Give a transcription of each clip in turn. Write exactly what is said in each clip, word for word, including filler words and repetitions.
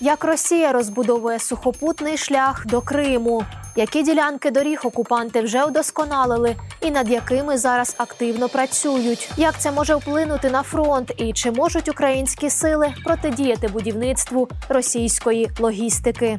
Як Росія розбудовує сухопутний шлях до Криму? Які ділянки доріг окупанти вже удосконалили і над якими зараз активно працюють? Як це може вплинути на фронт і чи можуть українські сили протидіяти будівництву російської логістики?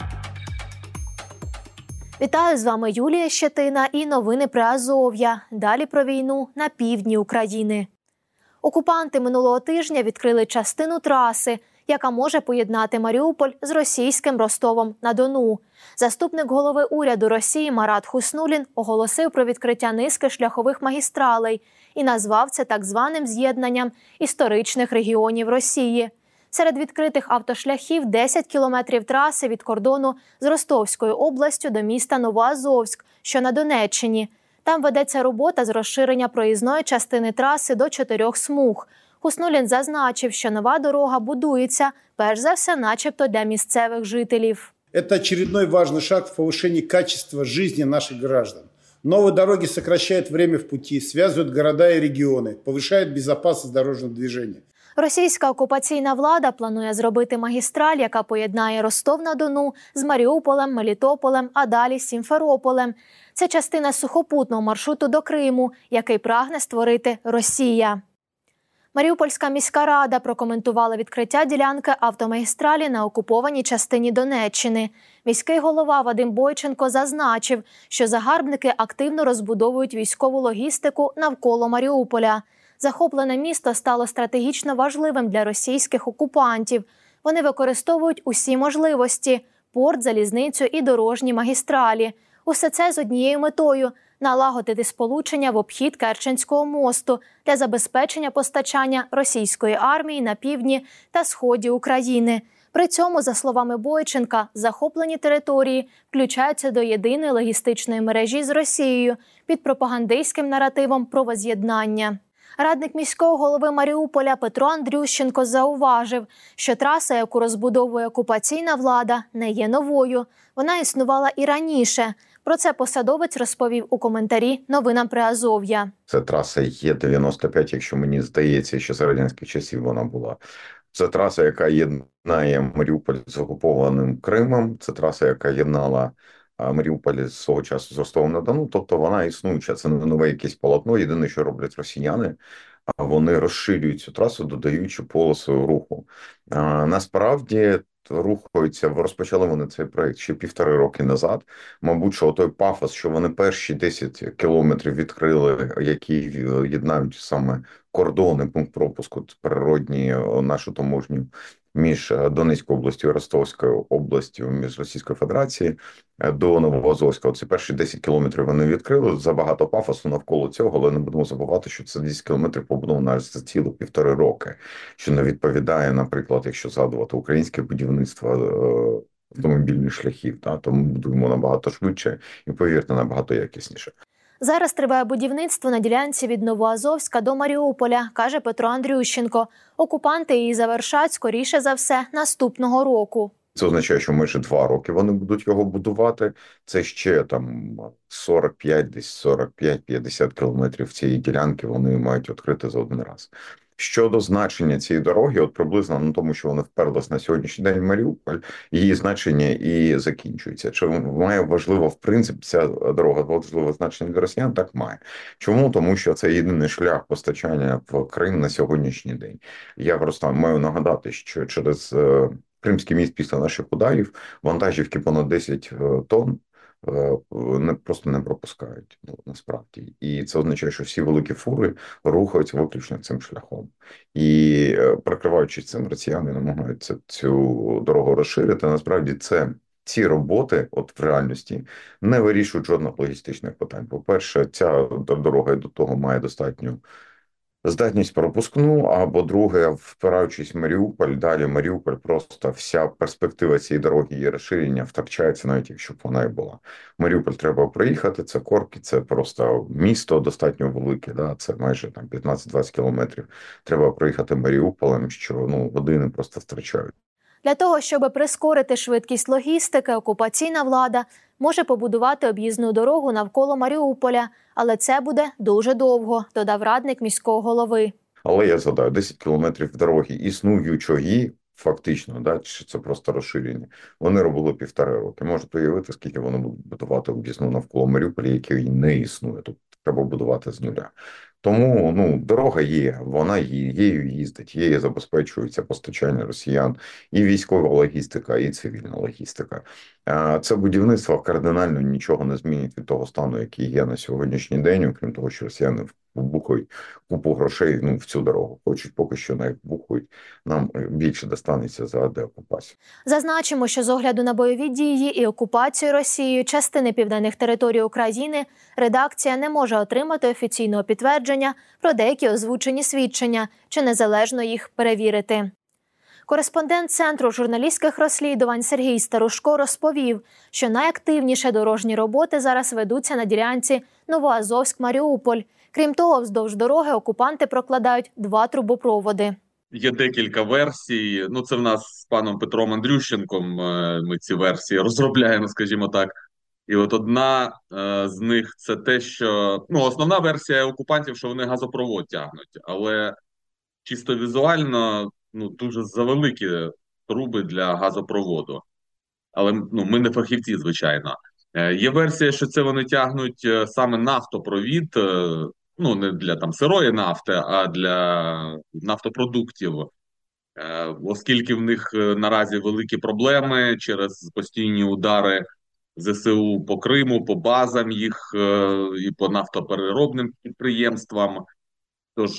Вітаю, з вами Юлія Щетина і новини Приазов'я. Далі про війну на півдні України. Окупанти минулого тижня відкрили частину траси, яка може поєднати Маріуполь з російським Ростовом-на-Дону. Заступник голови уряду Росії Марат Хуснуллін оголосив про відкриття низки шляхових магістралей і назвав це так званим з'єднанням історичних регіонів Росії. Серед відкритих автошляхів десять кілометрів траси від кордону з Ростовською областю до міста Новоазовськ, що на Донеччині. Там ведеться робота з розширення проїзної частини траси до чотирьох смуг. Хуснуллін зазначив, що нова дорога будується, перш за все, начебто для місцевих жителів. Это очередной важный шаг в повышении качества жизни наших граждан. Новые дороги сокращают время в пути, связывают города и регионы, повышают безопасность дорожного движения. Російська окупаційна влада планує зробити магістраль, яка поєднає Ростов-на-Дону з Маріуполем, Мелітополем, а далі Сімферополем. Це частина сухопутного маршруту до Криму, який прагне створити Росія. Маріупольська міська рада прокоментувала відкриття ділянки автомагістралі на окупованій частині Донеччини. Міський голова Вадим Бойченко зазначив, що загарбники активно розбудовують військову логістику навколо Маріуполя. Захоплене місто стало стратегічно важливим для російських окупантів. Вони використовують усі можливості – порт, залізницю і дорожні магістралі. Усе це з однією метою – налагодити сполучення в обхід Керченського мосту для забезпечення постачання російської армії на півдні та сході України. При цьому, за словами Бойченка, захоплені території включаються до єдиної логістичної мережі з Росією під пропагандистським наративом про воз'єднання. Радник міського голови Маріуполя Петро Андрющенко зауважив, що траса, яку розбудовує окупаційна влада, не є новою. Вона існувала і раніше. Про це посадовець розповів у коментарі новинам Приазов'я. Це траса Є дев'яносто п'ять, якщо мені здається, що за радянських часів вона була. Це траса, яка єднає Маріуполь з окупованим Кримом. Це траса, яка єднала Маріуполь з свого часу з Ростовом-на-Дону. Тобто вона існуюча. Це не нове якесь полотно. Єдине, що роблять росіяни, вони розширюють цю трасу, додаючи полосу руху. А, насправді, рухаються, розпочали вони цей проєкт ще півтори роки назад. Мабуть, що той пафос, що вони перші десять кілометрів відкрили, які єднають саме кордони, пункт пропуску природні, нашу таможню між Донецькою областю і Ростовською областю, між Російською Федерацією до Новоазовська. Оці перші десять кілометрів вони відкрили, забагато пафосу навколо цього, але не будемо забувати, що це десять кілометрів побудовано аж за ціло півтори роки, що не відповідає, наприклад, якщо згадувати українське будівництво автомобільних шляхів, та, то ми будуємо набагато швидше і, повірте, набагато якісніше. Зараз триває будівництво на ділянці від Новоазовська до Маріуполя, каже Петро Андрющенко. Окупанти її завершать, скоріше за все, наступного року. Це означає, що майже два роки вони будуть його будувати. Це ще там сорок п'ять, десь сорок п'ять - п'ятдесят кілометрів цієї ділянки вони мають відкрити за один раз. Щодо значення цієї дороги, от приблизно на тому, що вони вперлись на сьогоднішній день в Маріуполь, її значення і закінчується. Чи має важливо, в принципі, ця дорога важливе значення для росіян? Так має. Чому? Тому що це єдиний шлях постачання в Крим на сьогоднішній день. Я просто маю нагадати, що через Кримський міст після наших ударів вантажівки понад десять тонн не просто не пропускають, ну, насправді. І це означає, що всі великі фури рухаються виключно цим шляхом. І прикриваючись цим, росіяни намагаються цю дорогу розширити. Насправді це ці роботи, от в реальності, не вирішують жодних логістичних питань. По-перше, ця дорога до того має достатню здатність пропускну, або друге, впираючись в Маріуполь, далі Маріуполь просто вся перспектива цієї дороги, її розширення втрачається, навіть якщо б вона і була. Маріуполь треба проїхати, це корки, це просто місто достатньо велике, да? Це майже там п'ятнадцять-двадцять кілометрів. Треба проїхати Маріуполем, що ну, години просто втрачають. Для того, щоб прискорити швидкість логістики, окупаційна влада може побудувати об'їзну дорогу навколо Маріуполя, але це буде дуже довго, додав радник міського голови. Але я згадаю, десять кілометрів дороги існуючої фактично, да, чи це просто розширення, вони робили півтора роки. Можете уявити, скільки вони будуть будувати об'їзну навколо Маріуполя, який не існує. Тут треба будувати з нуля. Тому ну, дорога є, вона є, її їздить, її забезпечується постачання росіян, і військова логістика, і цивільна логістика. Це будівництво кардинально нічого не змінить від того стану, який є на сьогоднішній день, окрім того, що росіяни вбухають купу грошей ну, в цю дорогу. Хочуть поки що не вбухають, нам більше достанеться за деокупацію. Зазначимо, що з огляду на бойові дії і окупацію Росією частини південних територій України редакція не може отримати офіційного підтвердження про деякі озвучені свідчення чи незалежно їх перевірити. Кореспондент Центру журналістських розслідувань Сергій Старушко розповів, що найактивніше дорожні роботи зараз ведуться на ділянці Новоазовськ-Маріуполь. Крім того, вздовж дороги окупанти прокладають два трубопроводи. Є декілька версій. Ну, це в нас з паном Петром Андрющенком ми ці версії розробляємо, скажімо так. І от одна е, з них це те, що ну, основна версія окупантів, що вони газопровод тягнуть, але чисто візуально ну, дуже завеликі труби для газопроводу. Але ну, ми не фахівці, звичайно. Е, є версія, що це вони тягнуть саме нафтопровід, е, ну, не для там сирої нафти, а для нафтопродуктів, е, оскільки в них наразі великі проблеми через постійні удари ЗСУ по Криму, по базам їх е, і по нафтопереробним підприємствам. Тож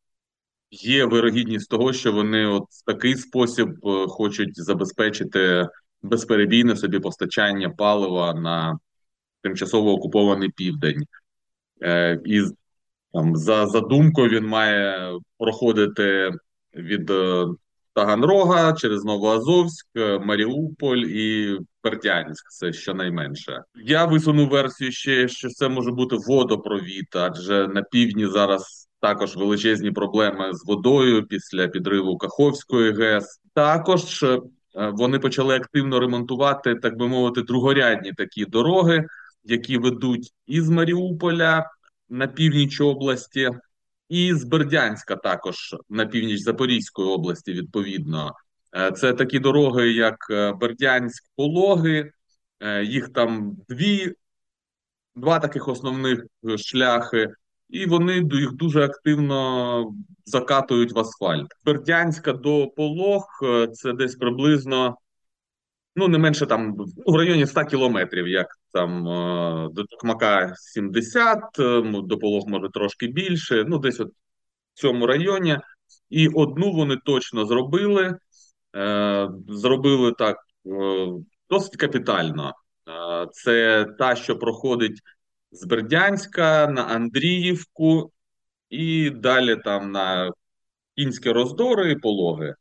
є вирогідність того, що вони от в такий спосіб е, хочуть забезпечити безперебійне собі постачання палива на тимчасово окупований південь. Е, і там, за задумкою він має проходити від е, Таганрога через Новоазовськ, Маріуполь і Бердянськ, це щонайменше. Я висунув версію ще, що це може бути водопровід, адже на півдні зараз також величезні проблеми з водою після підриву Каховської ГЕС. Також е, вони почали активно ремонтувати, так би мовити, другорядні такі дороги, які ведуть із Маріуполя на північ області, і з Бердянська також на північ Запорізької області, відповідно. Це такі дороги, як Бердянськ-Пологи, їх там дві, два таких основних шляхи, і вони їх дуже активно закатують в асфальт. Бердянська до Полог – це десь приблизно ну, не менше там, в районі ста кілометрів, як там до Токмака сімдесят, до Полог може трошки більше, ну, десь от в цьому районі. І одну вони точно зробили, е, зробили так е, досить капітально. Е, це та, що проходить з Бердянська на Андріївку і далі там на Кінські Роздори і Пологи.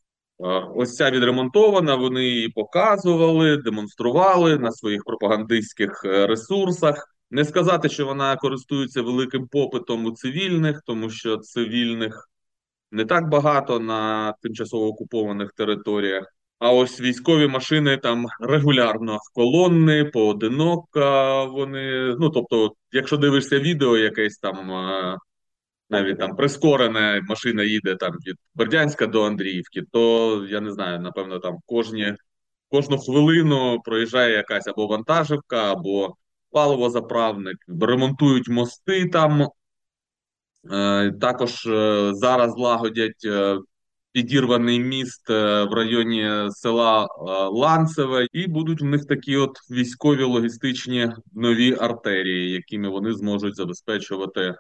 Ось ця відремонтована, вони її показували, демонстрували на своїх пропагандистських ресурсах. Не сказати, що вона користується великим попитом у цивільних, тому що цивільних не так багато на тимчасово окупованих територіях. А ось військові машини там регулярно колонни, поодиноко вони, ну тобто, якщо дивишся відео якесь там, навіть там прискорена машина їде там від Бердянська до Андріївки, то, я не знаю, напевно, там кожні, кожну хвилину проїжджає якась або вантажівка, або паливозаправник, ремонтують мости там. Е, також е, зараз лагодять е, підірваний міст е, в районі села е, Ланцеве, і будуть в них такі от військові логістичні нові артерії, якими вони зможуть забезпечувати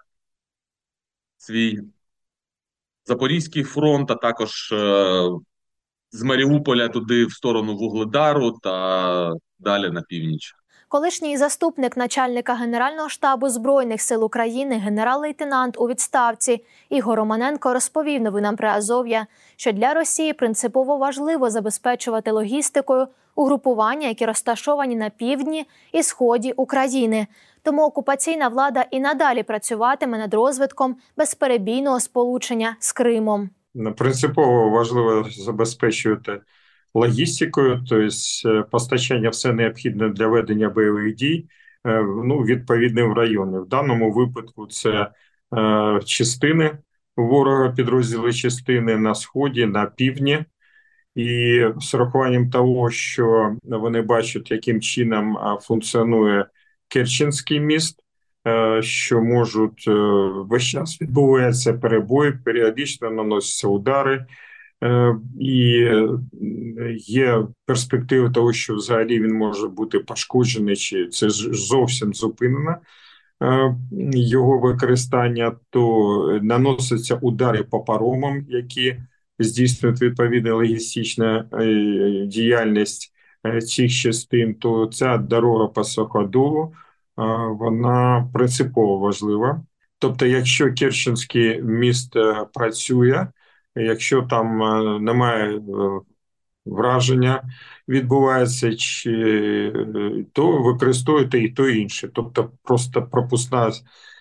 свій Запорізький фронт, а також е, з Маріуполя туди в сторону Вугледару та далі на північ. Колишній заступник начальника Генерального штабу Збройних сил України, генерал-лейтенант у відставці Ігор Романенко розповів новинам Приазов'я, що для Росії принципово важливо забезпечувати логістикою угрупування, які розташовані на півдні і сході України. Тому окупаційна влада і надалі працюватиме над розвитком безперебійного сполучення з Кримом. Принципово важливо забезпечувати логістикою, тобто постачання все необхідне для ведення бойових дій ну, відповідним районам. В даному випадку це е, частини ворога, підрозділи частини на сході, на півдні. І з урахуванням того, що вони бачать, яким чином функціонує Керченський міст, що можуть весь час відбуваються перебої, періодично наносяться удари, і є перспектива того, що взагалі він може бути пошкоджений, чи це зовсім зупинено його використання, то наносяться удари по паромам, які здійснюють відповідну логістичну діяльність цих частин, то ця дорога по Суходолу, вона принципово важлива. Тобто, якщо Керченський міст працює, якщо там немає враження відбувається, чи то використовуєте і то і інше. Тобто просто пропускна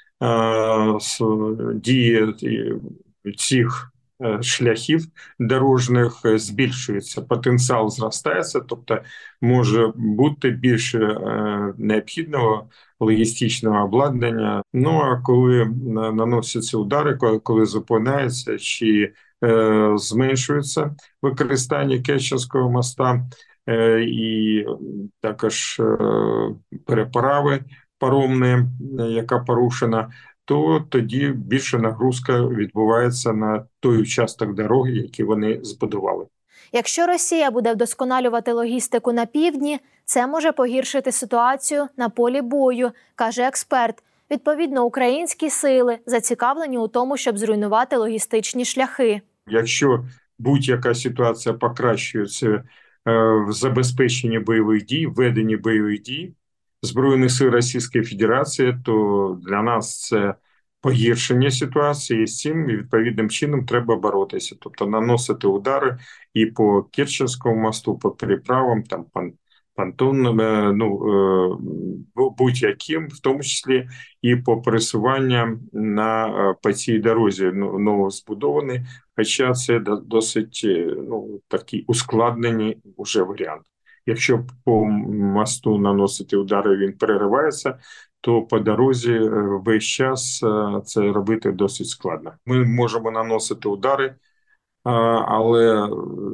дія цих шляхів дорожніх збільшується, потенціал зростається, тобто може бути більше необхідного логістичного обладнання. Ну а коли наносяться удари, коли, коли зупиняється чи е, зменшується використання Керченського моста е, і також е, переправи паромної, яка порушена, то тоді більша нагрузка відбувається на той участок дороги, який вони збудували. Якщо Росія буде вдосконалювати логістику на півдні, це може погіршити ситуацію на полі бою, каже експерт. Відповідно, українські сили зацікавлені у тому, щоб зруйнувати логістичні шляхи. Якщо будь-яка ситуація покращується в забезпеченні бойових дій, веденні бойових дій Збройних сил Російської Федерації, то для нас це погіршення ситуації, і з цим відповідним чином треба боротися. Тобто наносити удари і по Керченському мосту, по переправам, там, понтонним, ну, будь-яким, в тому числі і по пересуванням на, по цій дорозі ну, новозбудованій, хоча це досить ну, такий ускладнений уже варіант. Якщо по мосту наносити удари, він переривається, то по дорозі весь час це робити досить складно. Ми можемо наносити удари, але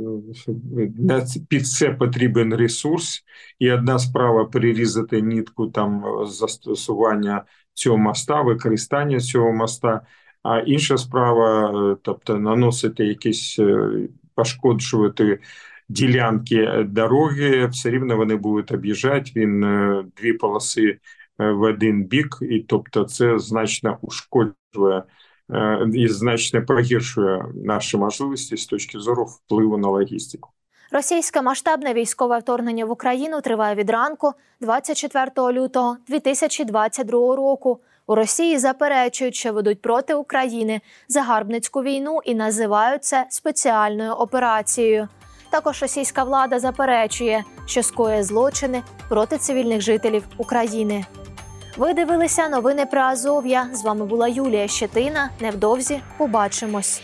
під це потрібен ресурс. І одна справа перерізати нитку там застосування цього моста, використання цього моста, а інша справа, тобто наносити якісь, пошкоджувати ділянки дороги, все рівно вони будуть об'їжджати, він дві полоси в один бік, і тобто це значно ушкоджує і значно погіршує наші можливості з точки зору впливу на логістику. Російське масштабне військове вторгнення в Україну триває від ранку двадцять четвертого лютого дві тисячі двадцять другого року. У Росії заперечують, що ведуть проти України загарбницьку війну і називають це спеціальною операцією. Також російська влада заперечує, що скоює злочини проти цивільних жителів України. Ви дивилися новини про Азов'я. З вами була Юлія Щетина. Невдовзі побачимось.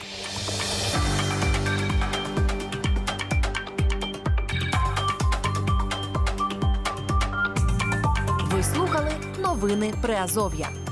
Ви слухали новини Приазов'я.